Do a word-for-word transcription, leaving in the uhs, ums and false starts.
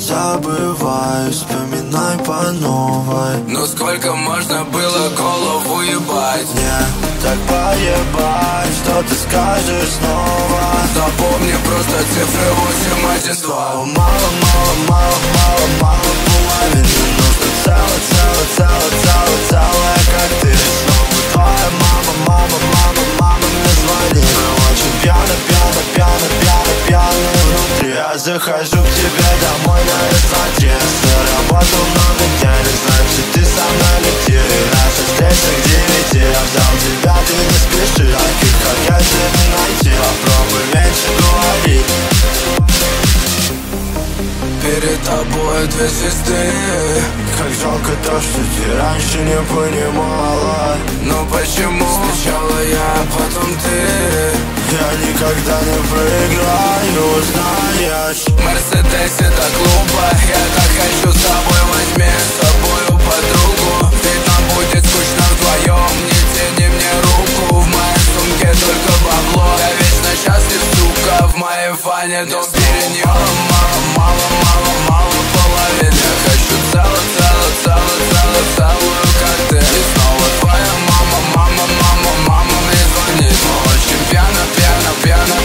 забывай, вспоминай по новой. Ну сколько можно было голову ебать? Мне так поебать, что ты скажешь снова. Запомни просто цифры восемь, один, два. Мало, мало, мало, мало, мало половины. Нужно цело, цело, цело, цело, целое, как ты. Снова твоя мама, мама, мама, мама мне звонит. Мы очень пьяно, пьяно, пьяно, пьяно, пьяно внутри. Я захожу к тебе домой на высоте. Заработал много денег, значит ты со мной лети. И наша встреча к девяти. Я взял тебя, ты не спеши. Таких, как я, тебе найти. Попробуй меньше говорить. Перед тобой две звезды. Как жалко то, что ты раньше не понимала. Но почему сначала я, потом ты? Я никогда не проиграю, знаешь. В Мерседесе так глупо. Я так хочу с тобой, возьми с собою подругу. Ведь нам будет скучно вдвоем. Не тяни мне руку. В моей сумке только бабло. Я вечно счастлив, сука. В моей фане дом перенес. Мало, мало, мало, мало половин. Я хочу цело, цело, цело, цело, целую, как ты. И снова твоя мама, мама, мама, мама мне звонит. Но очень пьяно, пьяно, пьяно,